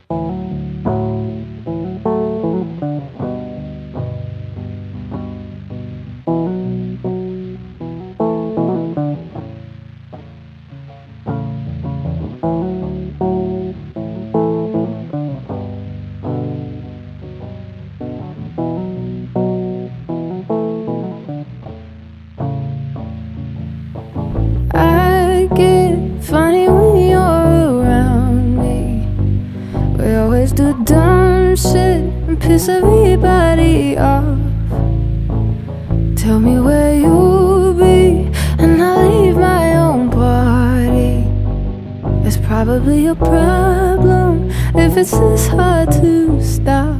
I get funny when you're around me. We always do dumb shit and piss everybody off. Tell me where you'll be and I'll leave my own party. It's probably a problem if it's this hard to stop.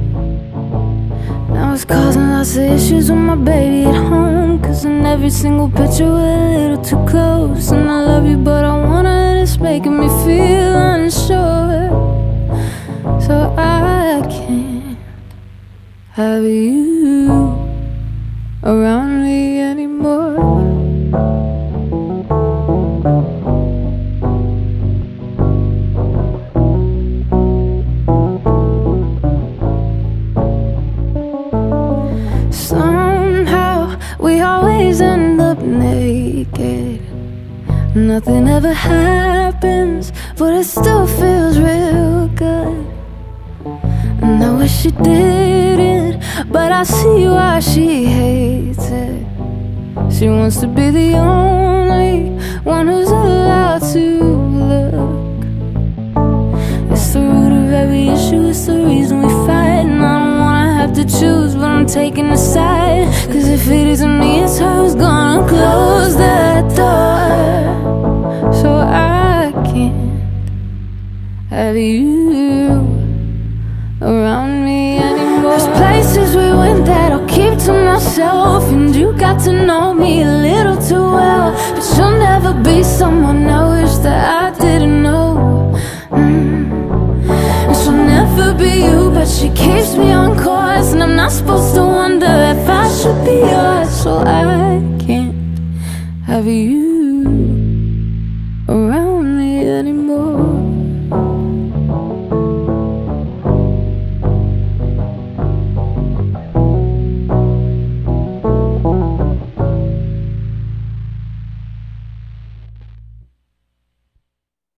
Now it's causing lots of issues with my baby at home, 'cause in every single picture we're a little too close. And I love you but I wanna, and it's making me feel unsure. So I can't have you around me anymore. Somehow we always end up naked. Nothing ever happens, but it still feels real good. And I wish she didn't, but I see why she hates it. She wants to be the only one who's allowed to look. It's the root of every issue, it's the reason we fight. And I don't wanna have to choose, but I'm taking a side. 'Cause if it isn't me, it's her who's gonna close that door. So I can't have you around me anymore. There's places we went that I'll keep to myself, and you got to know me a little too well. But you'll never be someone I wish that I didn't know. And she'll never be you, but she keeps me on course. And I'm not supposed to wonder if I should be yours. So I can't have you